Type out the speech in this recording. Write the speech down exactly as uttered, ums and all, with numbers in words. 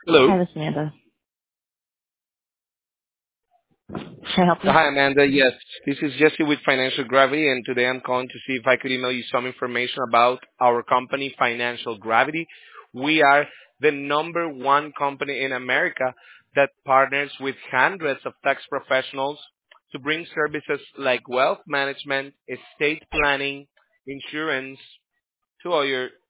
Hello. Hi, this is Amanda. Can I help Uh, you? Hi, Amanda. Yes, this is Jesse with Financial Gravity, and today I'm calling to see if I could email you some information about our company, Financial Gravity. We are the number one company in America that partners with hundreds of tax professionals to bring services like wealth management, estate planning, insurance to all your